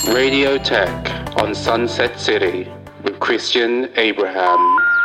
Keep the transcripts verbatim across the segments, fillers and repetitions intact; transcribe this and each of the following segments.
Radio Tech on Sunset City with Christian Abraham.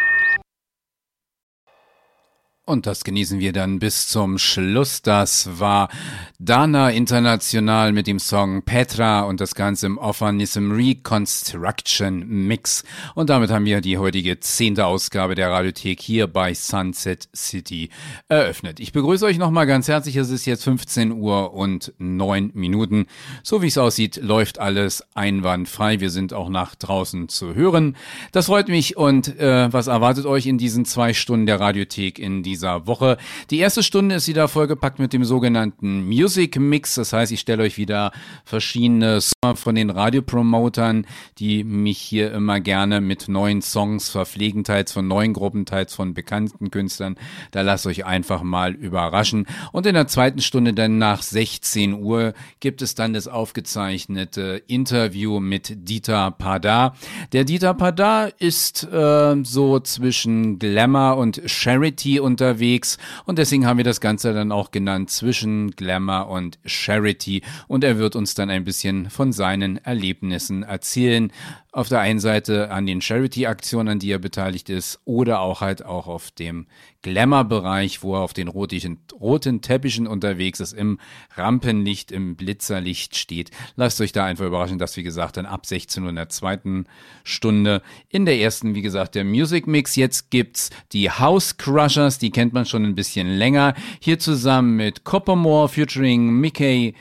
Und das genießen wir dann bis zum Schluss. Das war Dana International mit dem Song Petra und das Ganze im Ophanism Reconstruction Mix. Und damit haben wir die heutige zehnte Ausgabe der Radiothek hier bei Sunset City eröffnet. Ich begrüße euch nochmal ganz herzlich. Es ist jetzt fünfzehn Uhr und neun Minuten. So wie es aussieht, läuft alles einwandfrei. Wir sind auch nach draußen zu hören. Das freut mich. Und äh, was erwartet euch in diesen zwei Stunden der Radiothek in dieser Woche? Die erste Stunde ist wieder vollgepackt mit dem sogenannten Music Mix. Das heißt, ich stelle euch wieder verschiedene Songs von den Radiopromotern, die mich hier immer gerne mit neuen Songs verpflegen, teils von neuen Gruppen, teils von bekannten Künstlern. Da lasst euch einfach mal überraschen. Und in der zweiten Stunde dann nach sechzehn Uhr gibt es dann das aufgezeichnete Interview mit Dieter Padar. Der Dieter Padar ist äh, so zwischen Glamour und Charity unterwegs. Unterwegs und deswegen haben wir das Ganze dann auch genannt zwischen Glamour und Charity und er wird uns dann ein bisschen von seinen Erlebnissen erzählen. Auf der einen Seite an den Charity-Aktionen, an die er beteiligt ist oder auch halt auch auf dem Glamour-Bereich, wo er auf den rotigen, roten Teppichen unterwegs ist, im Rampenlicht, im Blitzerlicht steht. Lasst euch da einfach überraschen, dass wie gesagt dann ab sechzehn Uhr in der zweiten Stunde, in der ersten wie gesagt der Music Mix. Jetzt gibt's die House Crushers, die kennt man schon ein bisschen länger. Hier zusammen mit Coppermore featuring Mickey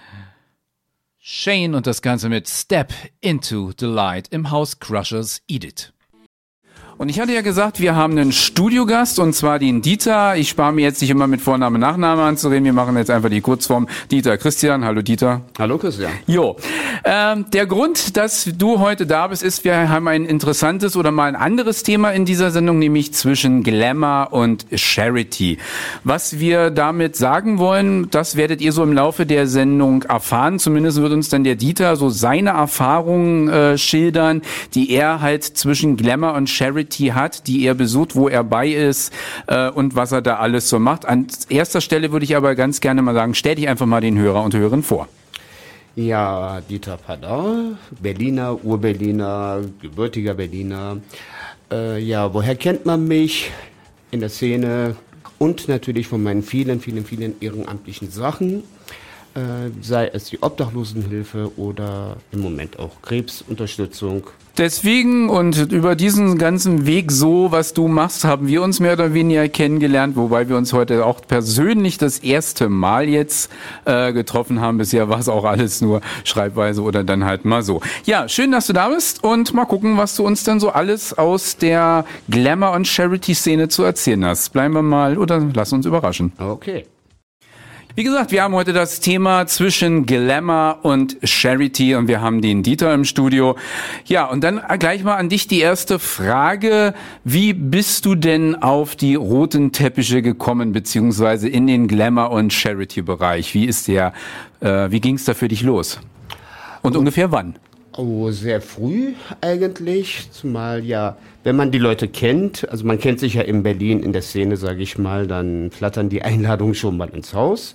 Shane und das Ganze mit Step into the Light im House Crushers Edit. Und ich hatte ja gesagt, wir haben einen Studiogast und zwar den Dieter. Ich spare mir jetzt nicht immer mit Vorname und Nachname anzureden. Wir machen jetzt einfach die Kurzform. Dieter Christian. Hallo Dieter. Hallo Christian. Jo. Ähm, der Grund, dass du heute da bist, ist, wir haben ein interessantes oder mal ein anderes Thema in dieser Sendung, nämlich zwischen Glamour und Charity. Was wir damit sagen wollen, das werdet ihr so im Laufe der Sendung erfahren. Zumindest wird uns dann der Dieter so seine Erfahrungen äh, schildern, die er halt zwischen Glamour und Charity hat, die er besucht, wo er bei ist äh, und was er da alles so macht. An erster Stelle würde ich aber ganz gerne mal sagen, stell dich einfach mal den Hörer und Hörerinnen vor. Ja, Dieter Padar, Berliner, Ur-Berliner, gebürtiger Berliner. Äh, ja, woher kennt man mich? In der Szene und natürlich von meinen vielen, vielen, vielen ehrenamtlichen Sachen. Äh, sei es die Obdachlosenhilfe oder im Moment auch Krebsunterstützung. Deswegen und über diesen ganzen Weg so, was du machst, haben wir uns mehr oder weniger kennengelernt, wobei wir uns heute auch persönlich das erste Mal jetzt äh, getroffen haben. Bisher war es auch alles nur Schreibweise oder dann halt mal so. Ja, schön, dass du da bist und mal gucken, was du uns dann so alles aus der Glamour- und Charity-Szene zu erzählen hast. Bleiben wir mal oder lass uns überraschen. Okay. Wie gesagt, wir haben heute das Thema zwischen Glamour und Charity und wir haben den Dieter im Studio. Ja, und dann gleich mal an dich die erste Frage. Wie bist du denn auf die roten Teppiche gekommen, beziehungsweise in den Glamour- und Charity-Bereich? Wie ist der, äh, wie ging es da für dich los? Und oh. ungefähr wann? Oh, sehr früh eigentlich, zumal ja, wenn man die Leute kennt, also man kennt sich ja in Berlin in der Szene, sage ich mal, dann flattern die Einladungen schon mal ins Haus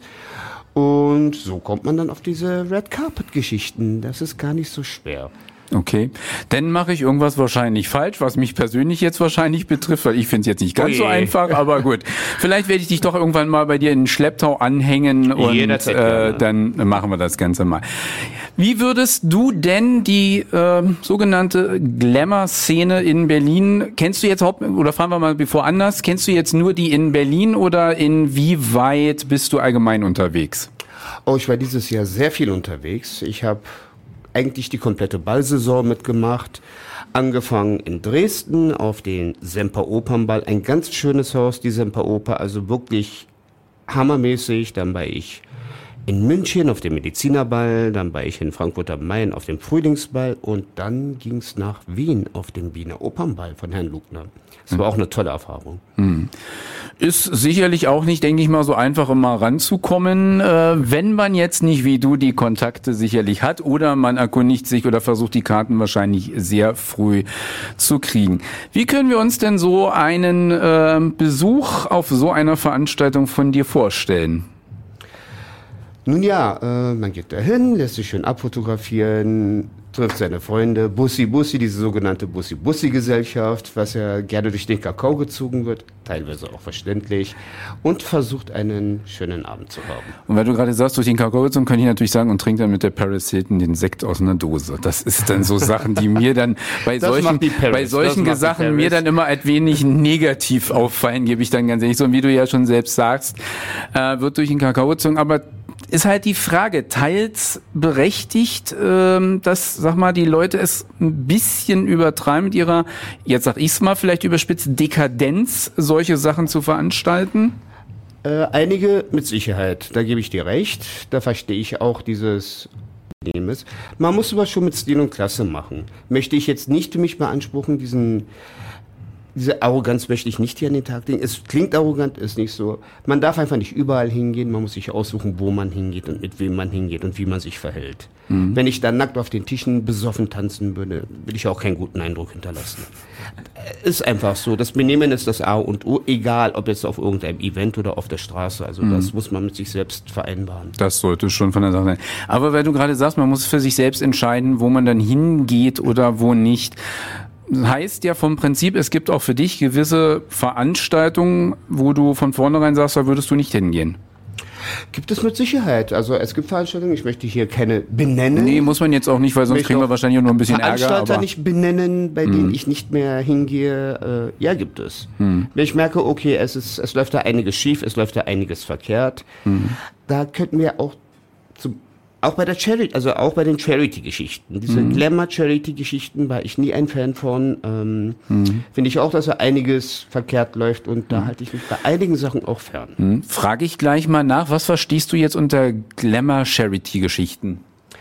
und so kommt man dann auf diese Red Carpet Geschichten, das ist gar nicht so schwer. Okay, dann mache ich irgendwas wahrscheinlich falsch, was mich persönlich jetzt wahrscheinlich betrifft, weil ich finde es jetzt nicht ganz Oje. so einfach, aber gut. Vielleicht werde ich dich doch irgendwann mal bei dir in den Schlepptau anhängen und äh, dann machen wir das Ganze mal. Wie würdest du denn die äh, sogenannte Glamour-Szene in Berlin, kennst du jetzt haupt, oder fahren wir mal bevor anders, kennst du jetzt nur die in Berlin oder inwieweit bist du allgemein unterwegs? Oh, ich war dieses Jahr sehr viel unterwegs. Ich habe eigentlich die komplette Ballsaison mitgemacht. Angefangen in Dresden auf den Semper Opernball. Ein ganz schönes Haus, die Semper Oper, also wirklich hammermäßig. Dann war ich in München auf dem Medizinerball, dann war ich in Frankfurt am Main auf dem Frühlingsball und dann ging es nach Wien auf den Wiener Opernball von Herrn Lugner. Das war auch eine tolle Erfahrung. Ist sicherlich auch nicht, denke ich mal, so einfach immer ranzukommen, äh, wenn man jetzt nicht wie du die Kontakte sicherlich hat oder man erkundigt sich oder versucht die Karten wahrscheinlich sehr früh zu kriegen. Wie können wir uns denn so einen äh, Besuch auf so einer Veranstaltung von dir vorstellen? Nun ja, äh, man geht dahin, lässt sich schön abfotografieren, trifft seine Freunde, Bussi Bussi, diese sogenannte Bussi Bussi Gesellschaft, was ja gerne durch den Kakao gezogen wird, teilweise auch verständlich, und versucht einen schönen Abend zu haben. Und weil du gerade sagst, durch den Kakao gezogen, kann ich natürlich sagen, und trinkt dann mit der Paris Hilton den Sekt aus einer Dose. Das ist dann so Sachen, die mir dann bei Das solchen, macht die Paris, bei solchen das macht die Sachen mir Paris. dann immer ein wenig negativ auffallen, gebe ich dann ganz ehrlich so. Und wie du ja schon selbst sagst, äh, wird durch den Kakao gezogen, aber ist halt die Frage, teils berechtigt, ähm, dass, sag mal, die Leute es ein bisschen übertreiben mit ihrer, jetzt sag ich's mal, vielleicht überspitzt, Dekadenz, solche Sachen zu veranstalten? Äh, einige mit Sicherheit, da gebe ich dir recht, da verstehe ich auch dieses Problems. Man muss sowas schon mit Stil und Klasse machen. Möchte ich jetzt nicht für mich beanspruchen, diesen Diese Arroganz möchte ich nicht hier an den Tag legen. Es klingt arrogant, ist nicht so. Man darf einfach nicht überall hingehen. Man muss sich aussuchen, wo man hingeht und mit wem man hingeht und wie man sich verhält. Mhm. Wenn ich dann nackt auf den Tischen besoffen tanzen würde, will ich auch keinen guten Eindruck hinterlassen. Ist einfach so. Das Benehmen ist das A und O, egal ob jetzt auf irgendeinem Event oder auf der Straße. Also mhm. das muss man mit sich selbst vereinbaren. Das sollte schon von der Sache sein. Aber weil du gerade sagst, man muss für sich selbst entscheiden, wo man dann hingeht oder wo nicht. Heißt ja vom Prinzip, es gibt auch für dich gewisse Veranstaltungen, wo du von vornherein sagst, da würdest du nicht hingehen. Gibt es mit Sicherheit. Also es gibt Veranstaltungen, ich möchte hier keine benennen. Nee, muss man jetzt auch nicht, weil sonst kriegen wir wahrscheinlich auch nur ein bisschen Ärger. Veranstalter aber nicht benennen, bei hm. denen ich nicht mehr hingehe. Äh, ja, gibt es. Hm. Wenn ich merke, okay, es ist, es läuft da einiges schief, es läuft da einiges verkehrt, hm. da könnten wir auch zum Auch bei der Charity, also auch bei den Charity-Geschichten. Diese mhm. Glamour-Charity-Geschichten war ich nie ein Fan von. Ähm, mhm. Finde ich auch, dass da einiges verkehrt läuft und da mhm. halte ich mich bei einigen Sachen auch fern. Mhm. Frage ich gleich mal nach, was verstehst du jetzt unter Glamour-Charity-Geschichten?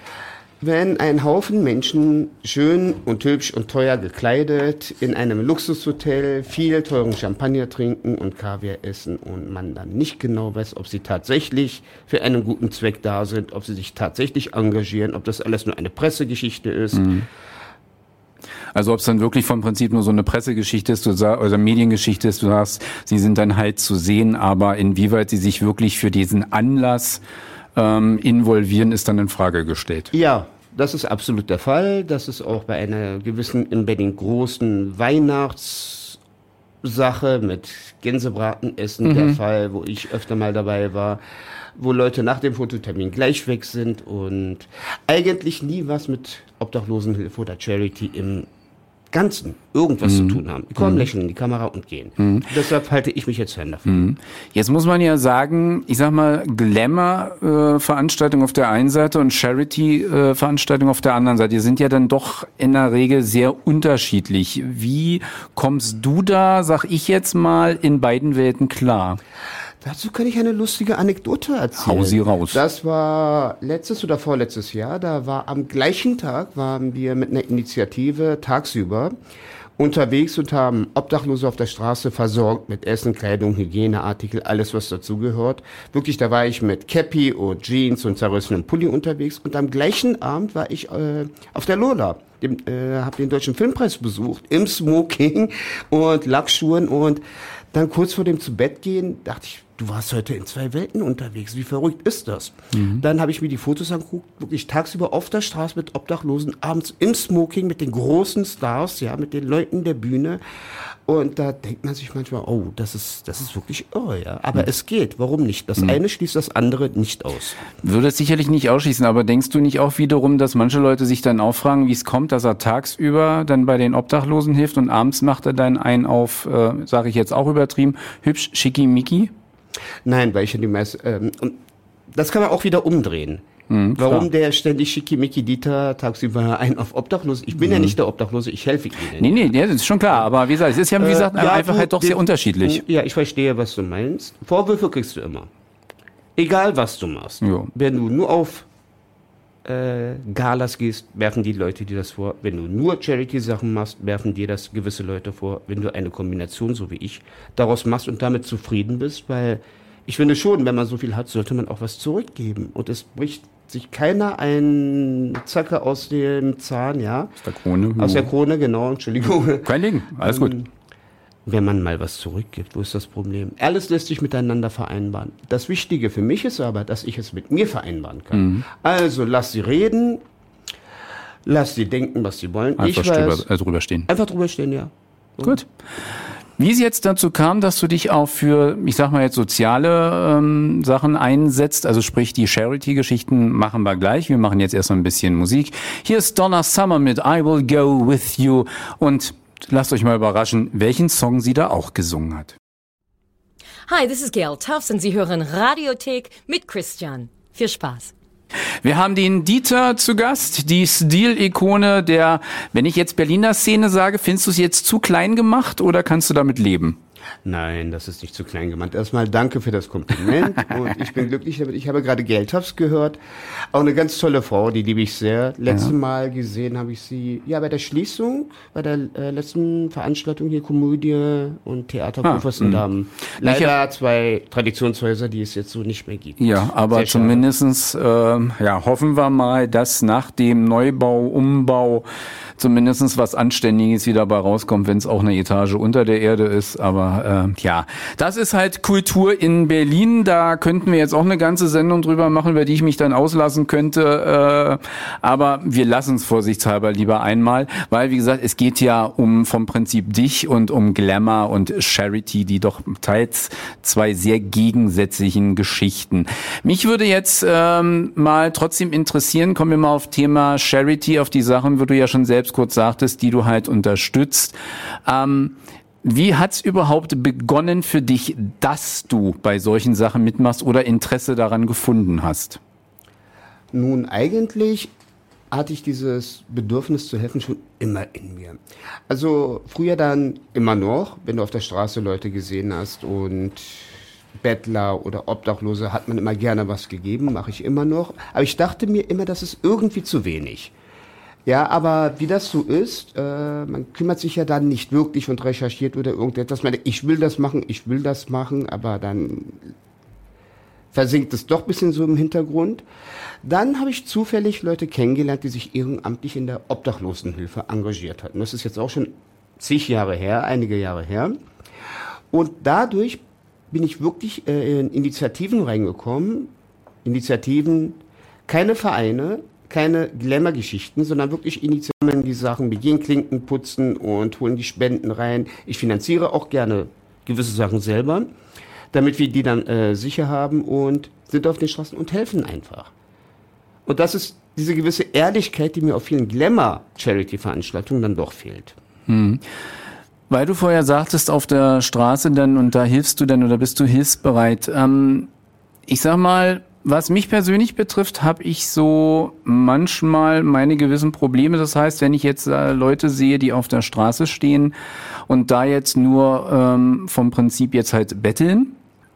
Wenn ein Haufen Menschen schön und hübsch und teuer gekleidet in einem Luxushotel viel teuren Champagner trinken und Kaviar essen und man dann nicht genau weiß, ob sie tatsächlich für einen guten Zweck da sind, ob sie sich tatsächlich engagieren, ob das alles nur eine Pressegeschichte ist. Mhm. Also ob es dann wirklich vom Prinzip nur so eine Pressegeschichte ist, du sag, oder Mediengeschichte ist, du sagst, sie sind dann halt zu sehen, aber inwieweit sie sich wirklich für diesen Anlass ähm, involvieren, ist dann in Frage gestellt. Ja, das ist absolut der Fall. Das ist auch bei einer gewissen, bei den großen Weihnachtssache mit Gänsebratenessen mhm. der Fall, wo ich öfter mal dabei war, wo Leute nach dem Fototermin gleich weg sind und eigentlich nie was mit Obdachlosenhilfe oder Charity im Ganzen irgendwas mhm. zu tun haben. Die kommen, mhm. lächeln in die Kamera und gehen. Mhm. Deshalb halte ich mich jetzt fern davon. Mhm. Jetzt muss man ja sagen, ich sag mal, Glamour-Veranstaltung äh, auf der einen Seite und Charity-Veranstaltung äh, auf der anderen Seite, die sind ja dann doch in der Regel sehr unterschiedlich. Wie kommst du da, sag ich jetzt mal, in beiden Welten klar? Dazu kann ich eine lustige Anekdote erzählen. Hau sie raus. Das war letztes oder vorletztes Jahr. Da war am gleichen Tag, waren wir mit einer Initiative tagsüber unterwegs und haben Obdachlose auf der Straße versorgt mit Essen, Kleidung, Hygieneartikel, alles was dazugehört. Wirklich, da war ich mit Cappy und Jeans und zerrissenem Pulli unterwegs. Und am gleichen Abend war ich äh, auf der Lola. Dem, äh, habe den Deutschen Filmpreis besucht, im Smoking und Lackschuhen und dann kurz vor dem zu Bett gehen, dachte ich, du warst heute in zwei Welten unterwegs. Wie verrückt ist das? Mhm. Dann habe ich mir die Fotos angeguckt, wirklich tagsüber auf der Straße mit Obdachlosen, abends im Smoking mit den großen Stars, ja, mit den Leuten der Bühne. Und da denkt man sich manchmal, oh, das ist, das ist wirklich irre, ja. Aber mhm. es geht. Warum nicht? Das mhm. eine schließt das andere nicht aus. Würde es sicherlich nicht ausschließen, aber denkst du nicht auch wiederum, dass manche Leute sich dann auch fragen, wie es kommt, dass er tagsüber dann bei den Obdachlosen hilft und abends macht er dann einen auf, äh, sage ich jetzt auch übertrieben, hübsch, schickimicki? Nein, weil ich ja die meiste, ähm, und das kann man auch wieder umdrehen. Mhm, Warum klar. der ständig schickimicki Dieter tagsüber einen auf Obdachlose? Ich bin mhm. ja nicht der Obdachlose, ich helfe ihnen. Nee, nee, das ist schon klar, aber wie gesagt, es ist ja, wie gesagt, äh, ja, einfach du, halt doch den, sehr unterschiedlich. Ja, ich verstehe, was du meinst. Vorwürfe kriegst du immer. Egal, was du machst. Jo. Wenn du nur auf äh, Galas gehst, werfen die Leute dir das vor. Wenn du nur Charity-Sachen machst, werfen dir das gewisse Leute vor. Wenn du eine Kombination, so wie ich, daraus machst und damit zufrieden bist, weil ich finde schon, wenn man so viel hat, sollte man auch was zurückgeben. Und es bricht sich keiner ein Zacke aus dem Zahn, ja. Aus der Krone. Aus der Krone, genau, Entschuldigung. Kein Ding, alles gut. wenn man mal was zurückgibt. Wo ist das Problem? Alles lässt sich miteinander vereinbaren. Das Wichtige für mich ist aber, dass ich es mit mir vereinbaren kann. Mhm. Also lass sie reden, lass sie denken, was sie wollen. Einfach ich weiß, drüber, also drüber stehen. Einfach drüber stehen, ja. So. Gut. Wie es jetzt dazu kam, dass du dich auch für, ich sag mal jetzt soziale ähm, Sachen einsetzt, also sprich die Charity-Geschichten machen wir gleich. Wir machen jetzt erst mal ein bisschen Musik. Hier ist Donna Summer mit I Will Go With You und lasst euch mal überraschen, welchen Song sie da auch gesungen hat. Hi, this is Gail Tufts und Sie hören Radiothek mit Christian. Viel Spaß. Wir haben den Dieter zu Gast, die Stilikone der, wenn ich jetzt Berliner Szene sage, findest du es jetzt zu klein gemacht oder kannst du damit leben? Nein, das ist nicht zu klein gemeint. Erstmal danke für das Kompliment und ich bin glücklich damit. Ich habe gerade Gail Tufts gehört, auch eine ganz tolle Frau, die liebe ich sehr. Letztes ja. Mal gesehen habe ich sie ja bei der Schließung, bei der äh, letzten Veranstaltung hier, Komödie und Theater ah, Kurfürstendamm. Leider zwei Traditionshäuser, die es jetzt so nicht mehr gibt. Ja, aber zumindestens äh, ja, hoffen wir mal, dass nach dem Neubau, Umbau zumindest was Anständiges wieder dabei rauskommt, wenn es auch eine Etage unter der Erde ist. Aber äh, ja, das ist halt Kultur in Berlin. Da könnten wir jetzt auch eine ganze Sendung drüber machen, über die ich mich dann auslassen könnte. Äh, aber wir lassen es vorsichtshalber lieber einmal, weil, wie gesagt, es geht ja um vom Prinzip dich und um Glamour und Charity, die doch teils zwei sehr gegensätzlichen Geschichten. Mich würde jetzt ähm, mal trotzdem interessieren, kommen wir mal auf Thema Charity, auf die Sachen, wo du ja schon selbst kurz sagtest, die du halt unterstützt. Ähm, wie hat's überhaupt begonnen für dich, dass du bei solchen Sachen mitmachst oder Interesse daran gefunden hast? Nun, eigentlich hatte ich dieses Bedürfnis zu helfen schon immer in mir. Also früher dann immer noch, wenn du auf der Straße Leute gesehen hast und Bettler oder Obdachlose, hat man immer gerne was gegeben, mache ich immer noch. Aber ich dachte mir immer, das ist irgendwie zu wenig. Ja, aber wie das so ist, äh, man kümmert sich ja dann nicht wirklich und recherchiert oder irgendetwas. Man, ich will das machen, ich will das machen, aber dann versinkt es doch ein bisschen so im Hintergrund. Dann habe ich zufällig Leute kennengelernt, die sich ehrenamtlich in der Obdachlosenhilfe engagiert hatten. Das ist jetzt auch schon zig Jahre her, einige Jahre her. Und dadurch bin ich wirklich äh, in Initiativen reingekommen. Initiativen, keine Vereine, keine Glamour-Geschichten, sondern wirklich Initiativen, die Sachen wie Klinken putzen und holen die Spenden rein. Ich finanziere auch gerne gewisse Sachen selber, damit wir die dann äh, sicher haben und sind auf den Straßen und helfen einfach. Und das ist diese gewisse Ehrlichkeit, die mir auf vielen Glamour-Charity-Veranstaltungen dann doch fehlt. Hm. Weil du vorher sagtest, auf der Straße dann und da hilfst du dann oder bist du hilfsbereit. Ähm, ich sag mal, was mich persönlich betrifft, habe ich so manchmal meine gewissen Probleme. Das heißt, wenn ich jetzt äh, Leute sehe, die auf der Straße stehen und da jetzt nur ähm, vom Prinzip jetzt halt betteln.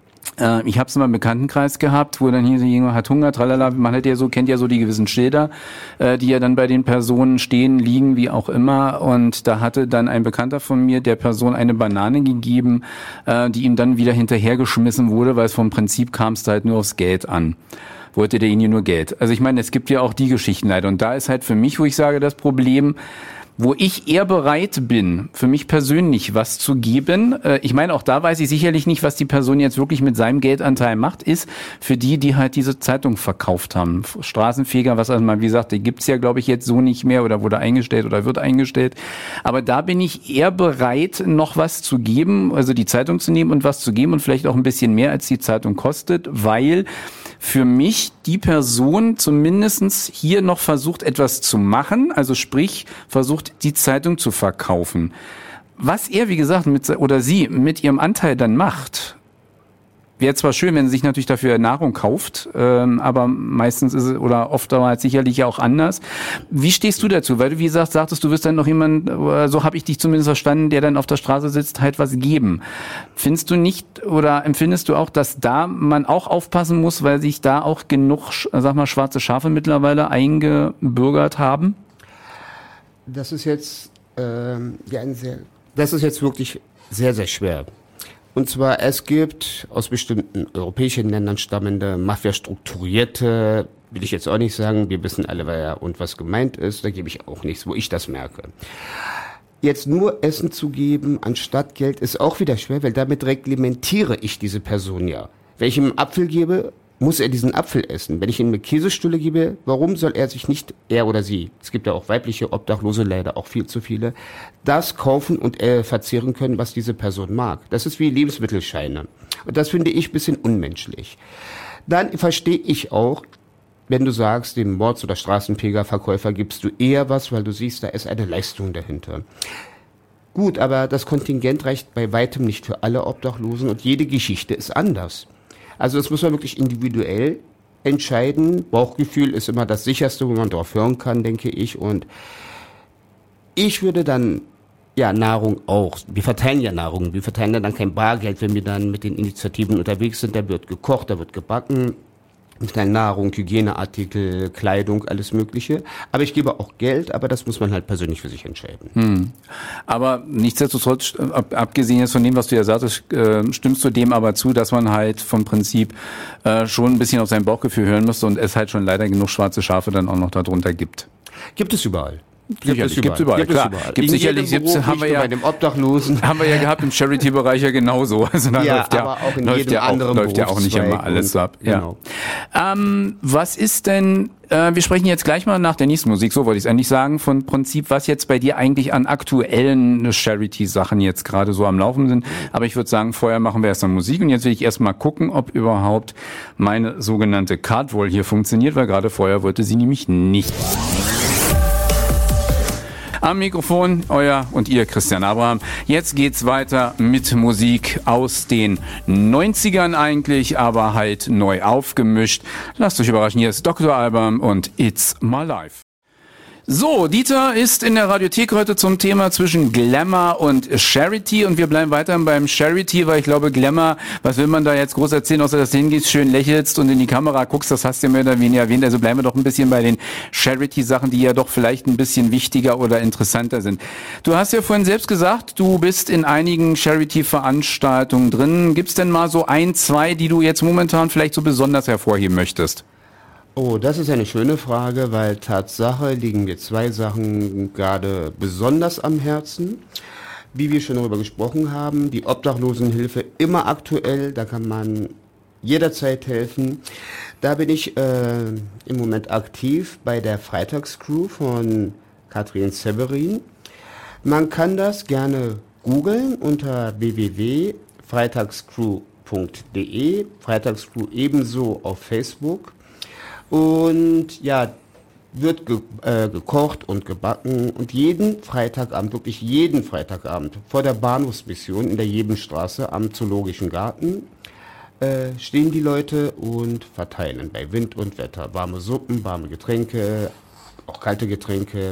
Äh, ich habe es mal im Bekanntenkreis gehabt, wo dann hier jemand hat Hunger, tralala. Man hat ja so, kennt ja so die gewissen Schilder, äh, die ja dann bei den Personen stehen, liegen, wie auch immer. Und da hatte dann ein Bekannter von mir der Person eine Banane gegeben, äh, die ihm dann wieder hinterhergeschmissen wurde, weil es vom Prinzip kam es da halt nur aufs Geld an. Wollte derjenige nur Geld. Also ich meine, es gibt ja auch die Geschichten leider. Und da ist halt für mich, wo ich sage, das Problem, wo ich eher bereit bin, für mich persönlich was zu geben. Ich meine, auch da weiß ich sicherlich nicht, was die Person jetzt wirklich mit seinem Geldanteil macht, ist für die, die halt diese Zeitung verkauft haben. Straßenfeger, was also mal, wie gesagt, die gibt's ja, glaube ich, jetzt so nicht mehr oder wurde eingestellt oder wird eingestellt. Aber da bin ich eher bereit, noch was zu geben, also die Zeitung zu nehmen und was zu geben und vielleicht auch ein bisschen mehr, als die Zeitung kostet, weil für mich die Person zumindestens hier noch versucht, etwas zu machen, also sprich, versucht, die Zeitung zu verkaufen. Was er, wie gesagt, mit, oder sie mit ihrem Anteil dann macht, wäre zwar schön, wenn sie sich natürlich dafür Nahrung kauft, ähm, aber meistens ist es, oder oft aber sicherlich ja auch anders. Wie stehst du dazu? Weil du, wie gesagt, sagtest, du wirst dann noch jemand, so habe ich dich zumindest verstanden, der dann auf der Straße sitzt, halt was geben. Findest du nicht oder empfindest du auch, dass da man auch aufpassen muss, weil sich da auch genug, sag mal, schwarze Schafe mittlerweile eingebürgert haben? Das ist jetzt, ähm, ja, ein sehr, das ist jetzt wirklich sehr, sehr schwer. Und zwar, es gibt aus bestimmten europäischen Ländern stammende, Mafia-strukturierte, will ich jetzt auch nicht sagen, wir wissen alle, wer und was gemeint ist, da gebe ich auch nichts, wo ich das merke. Jetzt nur Essen zu geben anstatt Geld ist auch wieder schwer, weil damit reglementiere ich diese Person ja. Wenn ich ihm einen Apfel gebe, muss er diesen Apfel essen. Wenn ich ihm eine Käsestulle gebe, warum soll er sich nicht, er oder sie, es gibt ja auch weibliche Obdachlose, leider auch viel zu viele, das kaufen und äh, verzehren können, was diese Person mag. Das ist wie Lebensmittelscheine. Und das finde ich ein bisschen unmenschlich. Dann verstehe ich auch, wenn du sagst, dem Mords- oder Straßenpilgerverkäufer gibst du eher was, weil du siehst, da ist eine Leistung dahinter. Gut, aber das Kontingent reicht bei weitem nicht für alle Obdachlosen und jede Geschichte ist anders. Also das muss man wirklich individuell entscheiden. Bauchgefühl ist immer das sicherste, wo man drauf hören kann, denke ich. Und ich würde dann, ja, Nahrung auch. Wir verteilen ja Nahrung. Wir verteilen dann kein Bargeld, wenn wir dann mit den Initiativen unterwegs sind. Da wird gekocht, da wird gebacken. Mit Nahrung, Hygieneartikel, Kleidung, alles Mögliche. Aber ich gebe auch Geld, aber das muss man halt persönlich für sich entscheiden. Hm. Aber nichtsdestotrotz, ab, abgesehen jetzt von dem, was du ja sagtest, äh, stimmst du dem aber zu, dass man halt vom Prinzip äh, schon ein bisschen auf sein Bauchgefühl hören muss und es halt schon leider genug schwarze Schafe dann auch noch darunter gibt. Gibt es überall. Sicherlich, gibt es überall, gibt klar. Es überall. Gibt sicherlich, Beruf, haben wir ja, bei dem Obdachlosen. Haben wir ja gehabt im Charity-Bereich ja genauso. Also da ja, läuft ja, aber auch in läuft jedem ja auch, anderen läuft ja auch nicht immer alles so ab. Ja. Genau. Ähm, was ist denn, äh, wir sprechen jetzt gleich mal nach der nächsten Musik, so wollte ich es eigentlich sagen, von Prinzip, was jetzt bei dir eigentlich an aktuellen Charity-Sachen jetzt gerade so am Laufen sind. Aber ich würde sagen, vorher machen wir erst mal Musik und jetzt will ich erst mal gucken, ob überhaupt meine sogenannte Cardwall hier funktioniert, weil gerade vorher wollte sie nämlich nicht. Am Mikrofon, euer und ihr Christian Abraham. Jetzt geht's weiter mit Musik aus den neunzigern eigentlich, aber halt neu aufgemischt. Lasst euch überraschen, hier ist Doktor Alban und It's My Life. So, Dieter ist in der Radiothek heute zum Thema zwischen Glamour und Charity und wir bleiben weiter beim Charity, weil ich glaube, Glamour, was will man da jetzt groß erzählen, außer dass du hingehst, schön lächelst und in die Kamera guckst, das hast du ja mehr oder weniger erwähnt, also bleiben wir doch ein bisschen bei den Charity-Sachen, die ja doch vielleicht ein bisschen wichtiger oder interessanter sind. Du hast ja vorhin selbst gesagt, du bist in einigen Charity-Veranstaltungen drin. Gibt's denn mal so ein, zwei, die du jetzt momentan vielleicht so besonders hervorheben möchtest? Oh, das ist eine schöne Frage, weil Tatsache liegen mir zwei Sachen gerade besonders am Herzen. Wie wir schon darüber gesprochen haben, die Obdachlosenhilfe immer aktuell, da kann man jederzeit helfen. Da bin ich äh, im Moment aktiv bei der Freitagscrew von Katrin Severin. Man kann das gerne googeln unter w w w punkt freitagscrew punkt d e, Freitagscrew ebenso auf Facebook. Und ja, wird ge äh, gekocht und gebacken und jeden Freitagabend, wirklich jeden Freitagabend vor der Bahnhofsmission in der Jebenstraße am Zoologischen Garten äh, stehen die Leute und verteilen bei Wind und Wetter warme Suppen, warme Getränke, auch kalte Getränke,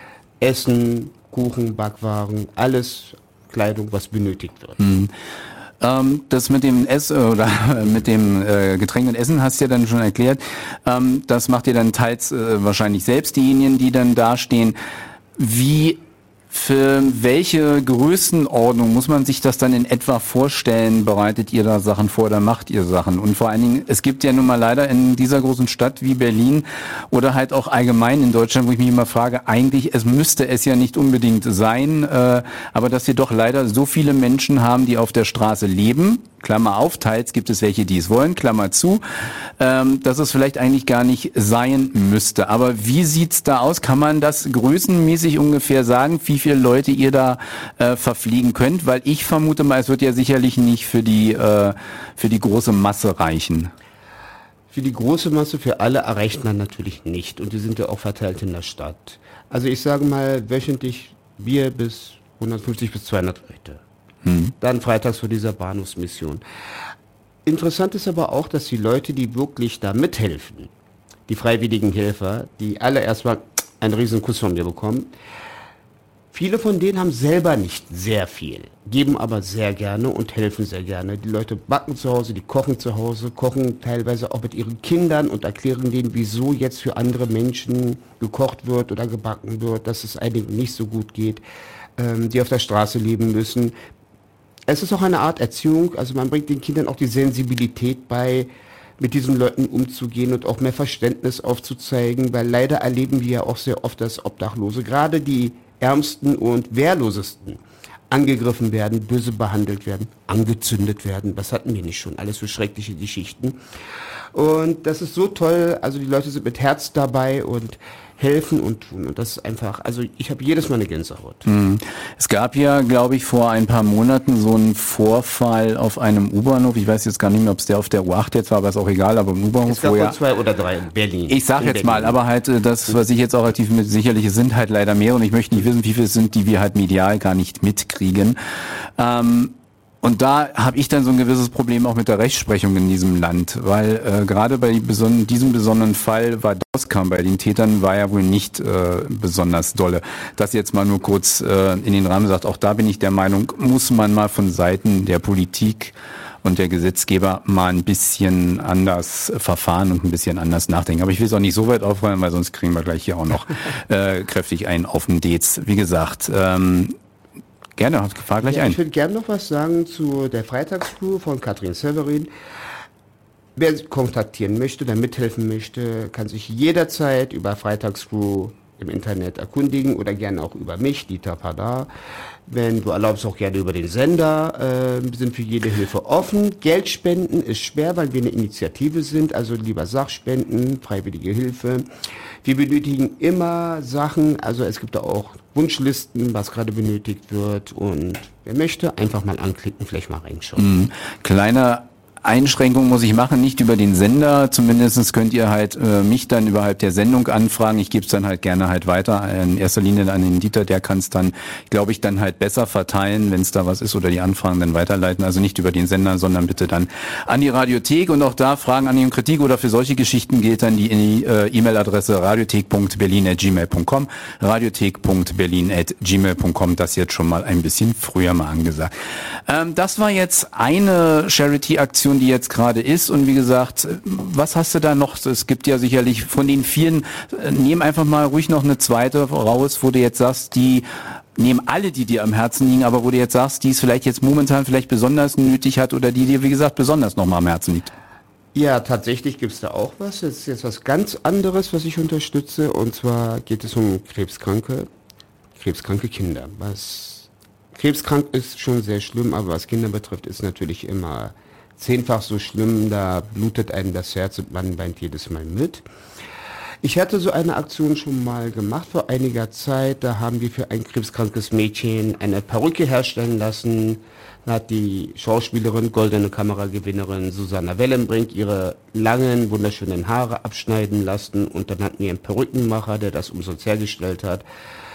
Essen, Kuchen, Backwaren, alles Kleidung, was benötigt wird. Mhm. Ähm, das mit dem Ess oder mit dem äh, Getränk und Essen hast du ja dann schon erklärt. Ähm, das macht ihr dann teils äh, wahrscheinlich selbst, diejenigen, die dann dastehen. Wie, für welche Größenordnung muss man sich das dann in etwa vorstellen? Bereitet ihr da Sachen vor oder macht ihr Sachen? Und vor allen Dingen, es gibt ja nun mal leider in dieser großen Stadt wie Berlin oder halt auch allgemein in Deutschland, wo ich mich immer frage, eigentlich, es müsste es ja nicht unbedingt sein, äh, aber dass wir doch leider so viele Menschen haben, die auf der Straße leben, Klammer auf, teils gibt es welche, die es wollen, Klammer zu, ähm, dass es vielleicht eigentlich gar nicht sein müsste. Aber wie sieht's da aus? Kann man das größenmäßig ungefähr sagen, wie viele Leute ihr da äh, verpflegen könnt? Weil ich vermute mal, es wird ja sicherlich nicht für die, äh, für die große Masse reichen. Für die große Masse, für alle erreicht man natürlich nicht. Und die sind ja auch verteilt in der Stadt. Also ich sage mal, wöchentlich wir bis hundertfünfzig bis zweihundert Leute. Hm. Dann freitags vor dieser Bahnhofsmission. Interessant ist aber auch, dass die Leute, die wirklich da mithelfen, die freiwilligen Helfer, die alle erstmal einen riesen Kuss von mir bekommen, viele von denen haben selber nicht sehr viel, geben aber sehr gerne und helfen sehr gerne. Die Leute backen zu Hause, die kochen zu Hause, kochen teilweise auch mit ihren Kindern und erklären denen, wieso jetzt für andere Menschen gekocht wird oder gebacken wird, dass es einigen nicht so gut geht, ähm, die auf der Straße leben müssen. Es ist auch eine Art Erziehung, also man bringt den Kindern auch die Sensibilität bei, mit diesen Leuten umzugehen und auch mehr Verständnis aufzuzeigen, weil leider erleben wir ja auch sehr oft, dass Obdachlose, gerade die Ärmsten und Wehrlosesten angegriffen werden, böse behandelt werden, angezündet werden. Was hatten wir nicht schon? Alles so schreckliche Geschichten. Und das ist so toll. Also die Leute sind mit Herz dabei und helfen und tun. Und das ist einfach, also ich habe jedes Mal eine Gänsehaut. Mhm. Es gab ja, glaube ich, vor ein paar Monaten so einen Vorfall auf einem U-Bahnhof. Ich weiß jetzt gar nicht mehr, ob es der auf der U acht jetzt war, aber ist auch egal, aber im U-Bahnhof. Es gab wohl zwei oder drei in Berlin. Ich sag in jetzt Berlin. mal, aber halt das, was ich jetzt auch aktiv mit, sicherlich es sind halt leider mehr und ich möchte nicht wissen, wie viele es sind, die wir halt medial gar nicht mitkriegen. Ähm, Und da habe ich dann so ein gewisses Problem auch mit der Rechtsprechung in diesem Land, weil äh, gerade bei beson- diesem besonderen Fall, war rauskam bei den Tätern, war ja wohl nicht äh, besonders dolle. Das jetzt mal nur kurz äh, in den Rahmen sagt, auch da bin ich der Meinung, muss man mal von Seiten der Politik und der Gesetzgeber mal ein bisschen anders verfahren und ein bisschen anders nachdenken. Aber ich will es auch nicht so weit aufräumen, weil sonst kriegen wir gleich hier auch noch äh, kräftig einen auf den Dez. Wie gesagt, ähm, gerne, fahr gleich ja, ein. Ich würde gerne noch was sagen zu der Freitagscrew von Katrin Severin. Wer sie kontaktieren möchte, der mithelfen möchte, kann sich jederzeit über Freitagscrew im Internet erkundigen oder gerne auch über mich, Dieter Padar. Wenn du erlaubst, auch gerne über den Sender. Äh, wir sind für jede Hilfe offen. Geld spenden ist schwer, weil wir eine Initiative sind, also lieber Sachspenden, freiwillige Hilfe. Wir benötigen immer Sachen, also es gibt da auch Wunschlisten, was gerade benötigt wird und wer möchte, einfach mal anklicken, vielleicht mal reinschauen. Mhm. Kleiner Einschränkung muss ich machen, nicht über den Sender, zumindest könnt ihr halt äh, mich dann überhalb der Sendung anfragen, ich gebe es dann halt gerne halt weiter, in erster Linie an den Dieter, der kann es dann, glaube ich, dann halt besser verteilen, wenn es da was ist oder die Anfragen dann weiterleiten, also nicht über den Sender, sondern bitte dann an die Radiothek und auch da Fragen, Anliegen, Kritik oder für solche Geschichten gilt dann die äh, E-Mail-Adresse radiothek punkt berlin at gmail punkt com, radiothek punkt berlin at gmail punkt com, das jetzt schon mal ein bisschen früher mal angesagt. Ähm, das war jetzt eine Charity-Aktion, die jetzt gerade ist und wie gesagt, was hast du da noch? Es gibt ja sicherlich von den vielen, nehm einfach mal ruhig noch eine zweite raus, wo du jetzt sagst, die nehmen alle, die dir am Herzen liegen, aber wo du jetzt sagst, die es vielleicht jetzt momentan vielleicht besonders nötig hat oder die dir, wie gesagt, besonders nochmal am Herzen liegt. Ja, tatsächlich gibt's da auch was. Das ist jetzt was ganz anderes, was ich unterstütze und zwar geht es um krebskranke, krebskranke Kinder. Was krebskrank ist schon sehr schlimm, aber was Kinder betrifft, ist natürlich immer zehnfach so schlimm, da blutet einem das Herz und man weint jedes Mal mit. Ich hatte so eine Aktion schon mal gemacht vor einiger Zeit, da haben wir für ein krebskrankes Mädchen eine Perücke herstellen lassen. Da hat die Schauspielerin, goldene Kameragewinnerin Susanna Wellenbrink ihre langen, wunderschönen Haare abschneiden lassen und dann hatten wir einen Perückenmacher, der das umsonst hergestellt hat.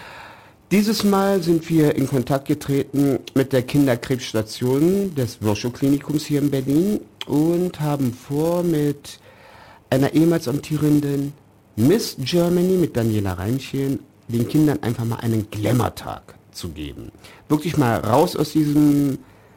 Dieses Mal sind wir in Kontakt getreten mit der Kinderkrebsstation des Virchow-Klinikums hier in Berlin und haben vor, mit einer ehemals amtierenden Miss Germany, mit Daniela Reimchen, den Kindern einfach mal einen Glamour-Tag zu geben. Wirklich mal raus aus diesem...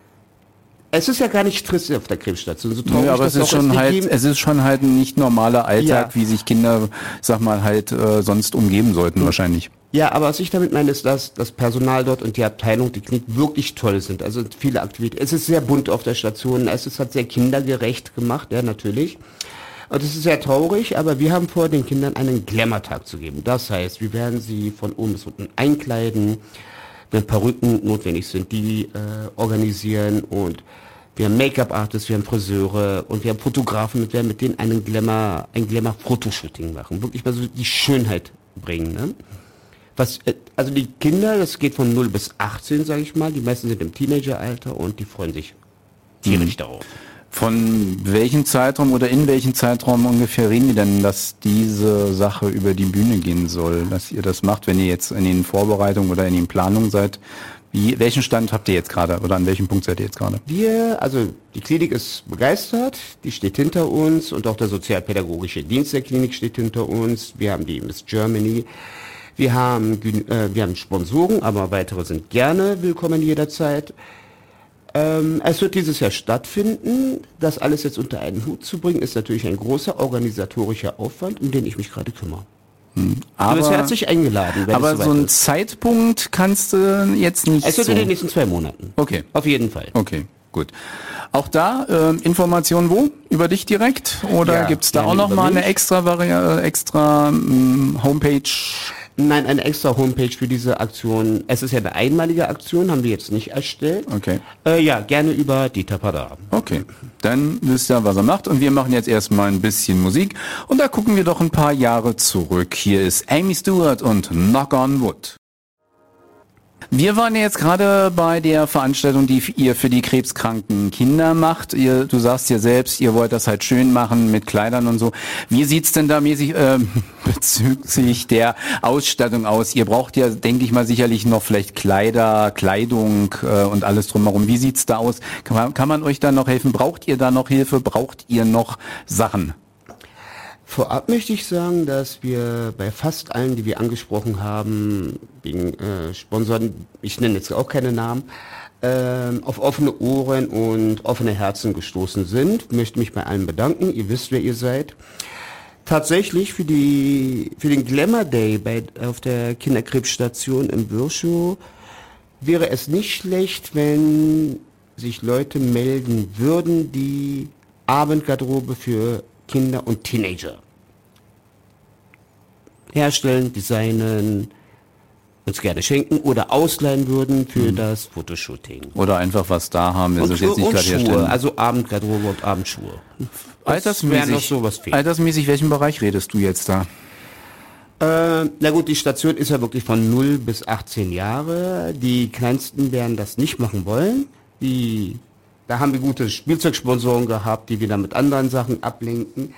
Es ist ja gar nicht trist auf der Krebsstation. So traurig, ja, aber es ist schon halt, es ist schon halt ein nicht normaler Alltag, ja. Wie sich Kinder, sag mal, halt äh, sonst umgeben sollten, mhm. wahrscheinlich. Ja, aber was ich damit meine, ist, dass das Personal dort und die Abteilung, die Klinik wirklich toll sind. Also viele Aktivitäten. Es ist sehr bunt auf der Station. Es ist halt sehr kindergerecht gemacht, ja, natürlich. Und es ist sehr traurig, aber wir haben vor, den Kindern einen Glamour-Tag zu geben. Das heißt, wir werden sie von oben bis unten einkleiden, wenn Perücken notwendig sind, die äh, organisieren und wir haben Make-up-Artists, wir haben Friseure und wir haben Fotografen, mit, mit denen einen Glamour, ein Glamour-Fotoshooting machen. Wirklich mal so die Schönheit bringen, ne? Was, also die Kinder, das geht von null bis achtzehn, sage ich mal. Die meisten sind im Teenageralter und die freuen sich tierisch mhm. darauf. Von welchem Zeitraum oder in welchem Zeitraum ungefähr reden wir denn, dass diese Sache über die Bühne gehen soll, dass ihr das macht, wenn ihr jetzt in den Vorbereitungen oder in den Planungen seid? Wie, welchen Stand habt ihr jetzt gerade oder an welchem Punkt seid ihr jetzt gerade? Wir, also die Klinik ist begeistert, die steht hinter uns und auch der sozialpädagogische Dienst der Klinik steht hinter uns. Wir haben die Miss Germany. Wir haben, äh, wir haben Sponsoren, aber weitere sind gerne willkommen jederzeit. Ähm, es wird dieses Jahr stattfinden. Das alles jetzt unter einen Hut zu bringen, ist natürlich ein großer organisatorischer Aufwand, um den ich mich gerade kümmere. Hm. Aber, du bist herzlich eingeladen. Wenn aber es so, so einen ist. Zeitpunkt kannst du jetzt nicht Es wird so. in den nächsten zwei Monaten. Okay. Auf jeden Fall. Okay, gut. Auch da äh, Informationen wo? Über dich direkt? Oder ja, gibt's da auch noch mal eine extra, Vari- extra ähm, Homepage? Nein, eine extra Homepage für diese Aktion. Es ist ja eine einmalige Aktion, haben wir jetzt nicht erstellt. Okay. Äh, ja, gerne über Dieter Padar. Okay, dann wisst ihr, was er macht. Und wir machen jetzt erstmal ein bisschen Musik. Und da gucken wir doch ein paar Jahre zurück. Hier ist Amy Stewart und Knock on Wood. Wir waren ja jetzt gerade bei der Veranstaltung, die ihr für die krebskranken Kinder macht. Ihr, du sagst ja selbst, ihr wollt das halt schön machen mit Kleidern und so. Wie sieht's denn da mäßig äh, bezüglich der Ausstattung aus? Ihr braucht ja, denke ich mal, sicherlich noch vielleicht Kleider, Kleidung äh, und alles drumherum. Wie sieht's da aus? Kann man, kann man euch da noch helfen? Braucht ihr da noch Hilfe? Braucht ihr noch Sachen? Vorab möchte ich sagen, dass wir bei fast allen, die wir angesprochen haben, wegen äh, Sponsoren, ich nenne jetzt auch keine Namen, äh, auf offene Ohren und offene Herzen gestoßen sind. Ich möchte mich bei allen bedanken. Ihr wisst, wer ihr seid. Tatsächlich für die für den Glamour Day bei, auf der Kinderkrebsstation in Würschow wäre es nicht schlecht, wenn sich Leute melden würden, die Abendgarderobe für Kinder und Teenager herstellen, designen, uns gerne schenken oder ausleihen würden für mhm. das Fotoshooting. Oder einfach was da haben, wir und, es jetzt nicht gerade herstellen. Also Abendgarderobe und Abendschuhe. Altersmäßig, sowas altersmäßig, welchen Bereich redest du jetzt da? Äh, na gut, die Station ist ja wirklich von null bis achtzehn Jahre. Die Kleinsten werden das nicht machen wollen. Die Da haben wir gute Spielzeugsponsoren gehabt, die wir dann mit anderen Sachen ablenken.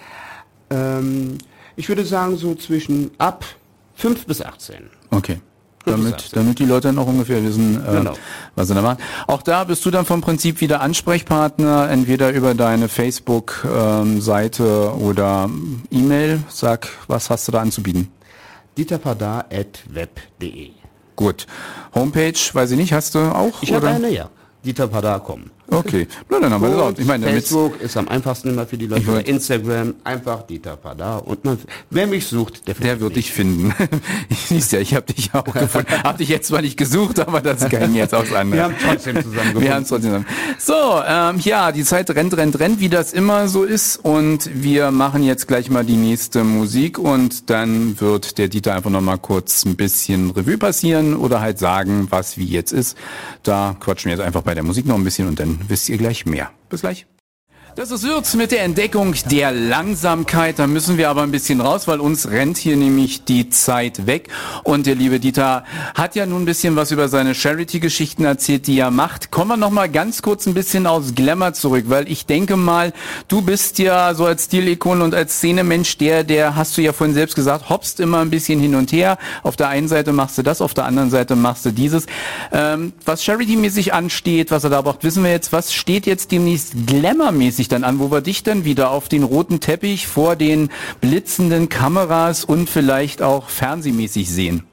Ähm, ich würde sagen, so zwischen ab fünf bis achtzehn. Okay. Damit, damit die Leute noch ungefähr wissen, äh, genau. was sie da machen. Auch da bist du dann vom Prinzip wieder Ansprechpartner, entweder über deine Facebook-Seite ähm, oder E-Mail. Sag, was hast du da anzubieten? dieterpadar at web punkt de. Gut. Homepage, weiß ich nicht, hast du auch? Ich habe eine, ja. dieterpadar punkt com. Okay, na, dann haben wir das auch. Ich meine, Facebook ist am einfachsten immer für die Leute. Oder Instagram, einfach Dieter Padar. Und man, wer mich sucht, der, der wird dich finden. Ich siehst ja, ich habe dich auch gefunden. Hab dich jetzt zwar nicht gesucht, aber das kann jetzt auch sein. Wir haben trotzdem zusammen gefunden. Wir haben trotzdem zusammen. So, ähm, ja, die Zeit rennt, rennt, rennt, wie das immer so ist. Und wir machen jetzt gleich mal die nächste Musik und dann wird der Dieter einfach nochmal kurz ein bisschen Revue passieren oder halt sagen, was wie jetzt ist. Da quatschen wir jetzt einfach bei der Musik noch ein bisschen und dann wisst ihr gleich mehr. Bis gleich. Das ist Würz mit der Entdeckung der Langsamkeit. Da müssen wir aber ein bisschen raus, weil uns rennt hier nämlich die Zeit weg. Und der liebe Dieter hat ja nun ein bisschen was über seine Charity-Geschichten erzählt, die er macht. Kommen wir noch mal ganz kurz ein bisschen aus Glamour zurück, weil ich denke mal, du bist ja so als Stilikone und als Szenemensch der, der, hast du ja vorhin selbst gesagt, hoppst immer ein bisschen hin und her. Auf der einen Seite machst du das, auf der anderen Seite machst du dieses. Ähm, was Charity-mäßig ansteht, was er da braucht, wissen wir jetzt. Was steht jetzt demnächst Glamour-mäßig dann an, wo wir dich dann wieder auf den roten Teppich vor den blitzenden Kameras und vielleicht auch fernsehmäßig sehen?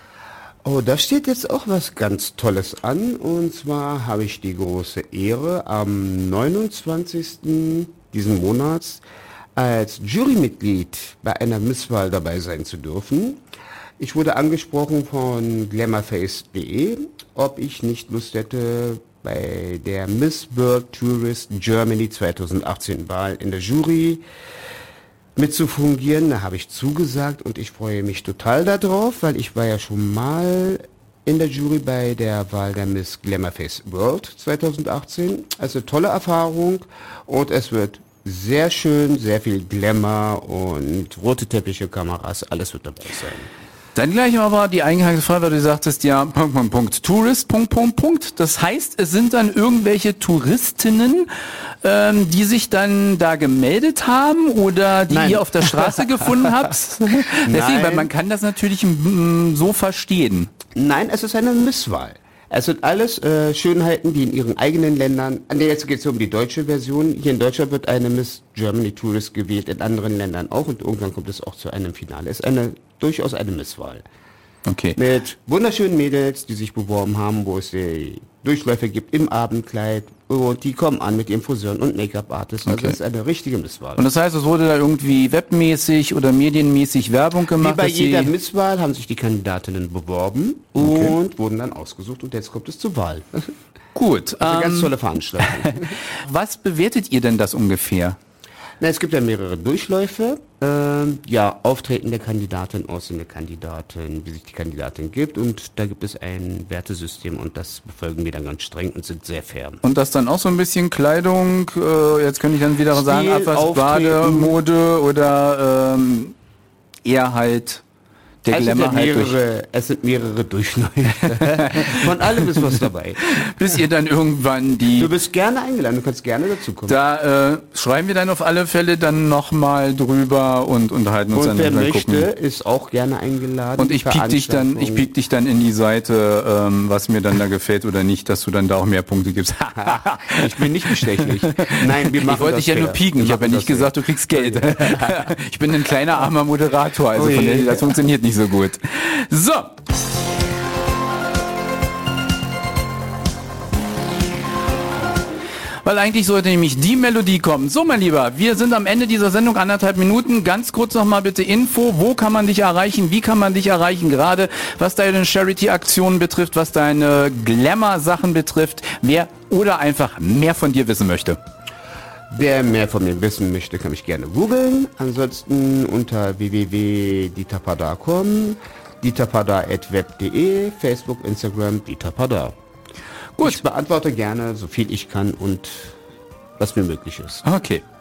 Oh, da steht jetzt auch was ganz Tolles an. Und zwar habe ich die große Ehre, am neunundzwanzigsten diesen Monats als Jurymitglied bei einer Misswahl dabei sein zu dürfen. Ich wurde angesprochen von glamourface punkt de, ob ich nicht Lust hätte, bei der Miss World Tourist Germany zweitausendachtzehn Wahl in der Jury mitzufungieren. Da habe ich zugesagt und ich freue mich total darauf, weil ich war ja schon mal in der Jury bei der Wahl der Miss Glamourface World zweitausendachtzehn. Also tolle Erfahrung und es wird sehr schön, sehr viel Glamour und rote Teppiche, Kameras, alles wird dabei sein. Dann gleich aber die Eingangsfrage, weil du sagtest ja, Punkt, Punkt, Punkt, Tourist, Punkt, Punkt, Punkt. Das heißt, es sind dann irgendwelche Touristinnen, ähm, die sich dann da gemeldet haben oder die Nein. ihr auf der Straße gefunden habt? Deswegen, weil man kann das natürlich m, so verstehen. Nein, es ist eine Misswahl. Es sind alles äh, Schönheiten, die in ihren eigenen Ländern, nee, jetzt geht es um die deutsche Version. Hier in Deutschland wird eine Miss Germany Tourist gewählt, in anderen Ländern auch und irgendwann kommt es auch zu einem Finale. Es ist eine, durchaus eine Misswahl. Okay. Mit wunderschönen Mädels, die sich beworben haben, wo es die Durchläufe gibt im Abendkleid und die kommen an mit ihren Friseuren und Make-up-Artists. Also okay. Das ist eine richtige Misswahl. Und das heißt, es wurde da irgendwie webmäßig oder medienmäßig Werbung gemacht? Wie bei jeder Misswahl haben sich die Kandidatinnen beworben okay. und wurden dann ausgesucht und jetzt kommt es zur Wahl. Gut. Das ist eine ähm, ganz tolle Veranstaltung. Was bewertet ihr denn das ungefähr? Na, es gibt ja mehrere Durchläufe. Ähm, ja, Auftreten der Kandidatin, Aussehen der Kandidatin, wie sich die Kandidatin gibt. Und da gibt es ein Wertesystem und das befolgen wir dann ganz streng und sind sehr fair. Und das dann auch so ein bisschen Kleidung, äh, jetzt könnte ich dann wieder Stil, sagen, etwas Bademode oder ähm, eher halt der es, sind Glamour ja halt durch. mehrere, es sind mehrere Durchläufe. Von allem ist was dabei. Bis ihr dann irgendwann die... Du bist gerne eingeladen, du kannst gerne dazukommen. Da äh, schreiben wir dann auf alle Fälle dann nochmal drüber und unterhalten uns und dann. wer dann möchte, gucken. ist auch gerne eingeladen. Und ich piek dich dann, ich piek dich dann in die Seite, ähm, was mir dann da gefällt oder nicht, dass du dann da auch mehr Punkte gibst. Ich bin nicht bestechlich. Nein, wir machen Ich wollte das dich ja fair. nur pieken. Wir Ich habe ja machen nicht das gesagt, du kriegst Geld. Ich bin ein kleiner armer Moderator, also Oh je. von der, das funktioniert nicht so gut. So. Weil eigentlich sollte nämlich die Melodie kommen. So, mein Lieber, wir sind am Ende dieser Sendung, anderthalb Minuten. Ganz kurz nochmal bitte Info. Wo kann man dich erreichen? Wie kann man dich erreichen? Gerade was deine Charity-Aktionen betrifft, was deine Glamour-Sachen betrifft. Wer oder einfach mehr von dir wissen möchte. Wer mehr von mir wissen möchte, kann mich gerne googeln. Ansonsten unter w w w punkt dieter padar punkt com, dieterpadar at web punkt de, Facebook, Instagram, Dieter Padar. Gut. Ich beantworte gerne, so viel ich kann und was mir möglich ist. Okay.